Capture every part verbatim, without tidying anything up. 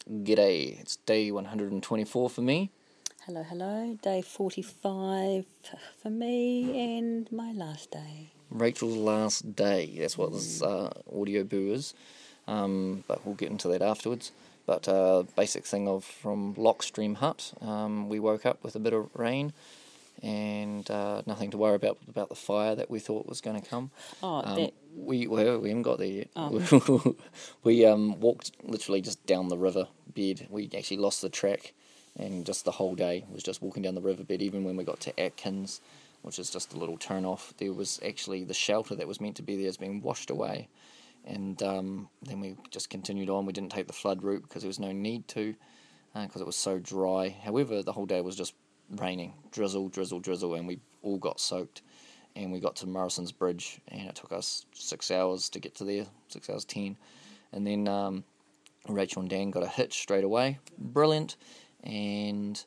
G'day, it's day one hundred twenty-four for me. Hello, hello. Day forty-five for me and my last day. Rachel's last day, that's what this uh, audio boo is, um, but we'll get into that afterwards. But uh, basic thing of from Lockstream Hut, um, we woke up with a bit of rain and uh, nothing to worry about about the fire that we thought was going to come. Oh, um, that... We well, we haven't got there yet. Oh. we um, walked literally just down the river bed. We actually lost the track, and just the whole day was just walking down the riverbed. Even when we got to Atkins, which is just a little turn off, there was actually the shelter that was meant to be there has been washed away. And um, then we just continued on. We didn't take the flood route because there was no need to, because uh, it was so dry. However, the whole day was just raining, drizzle, drizzle, drizzle, and we all got soaked. And we got to Morrison's Bridge, and it took us six hours to get to there, six hours ten. And then um, Rachel and Dan got a hitch straight away, brilliant. And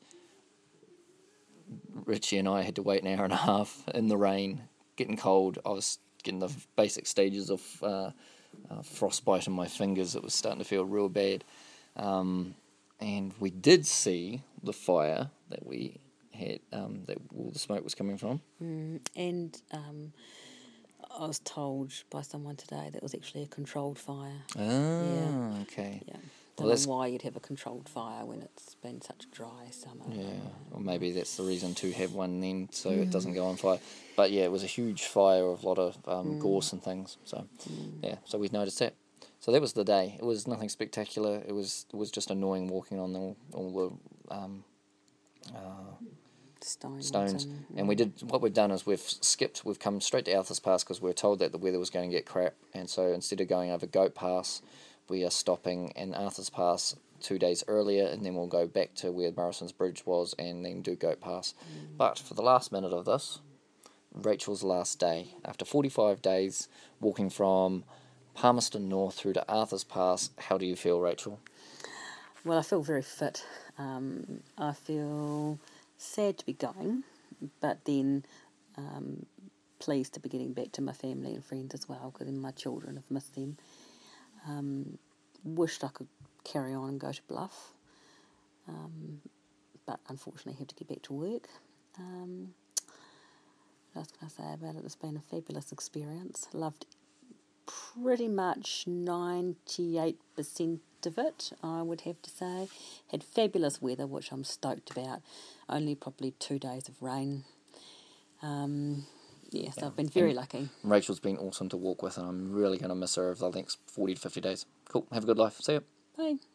Richie and I had to wait an hour and a half in the rain, getting cold. I was getting the basic stages of uh, uh, frostbite in my fingers. It was starting to feel real bad. Um, and we did see the fire that we had, um, that all the smoke was coming from. Mm, and um, I was told by someone today that it was actually a controlled fire. Ah, yeah. okay. Yeah. Well, Don't that's know why you'd have a controlled fire when it's been such a dry summer. Yeah, or maybe that's the reason to have one then, so Mm. it doesn't go on fire. But yeah, it was a huge fire of a lot of um, Mm. gorse and things. So Mm. yeah, so we noticed that. So that was the day. It was nothing spectacular. It was it was just annoying walking on the, all the um, uh, Stones. stones. And, And we did what we've done is we've skipped. We've come straight to Arthur's Pass because we were told that the weather was going to get crap. And so instead of going over Goat Pass, we are stopping in Arthur's Pass two days earlier, and then we'll go back to where Morrison's Bridge was and then do Goat Pass. Mm. But for the last minute of this, Rachel's last day, after forty-five days walking from Palmerston North through to Arthur's Pass, how do you feel, Rachel? Well, I feel very fit. Um, I feel sad to be going, but then um, pleased to be getting back to my family and friends as well, because my children have missed them. Um, wished I could carry on and go to Bluff, um, but unfortunately have to get back to work. Um, what else can I say about it? It's been a fabulous experience. Loved pretty much ninety-eight percent of it, I would have to say. Had fabulous weather, which I'm stoked about. Only probably two days of rain. Um, yeah, so yeah. I've been very and lucky. Rachel's been awesome to walk with, and I'm really going to miss her over the next forty to fifty days. Cool. Have a good life. See ya. Bye.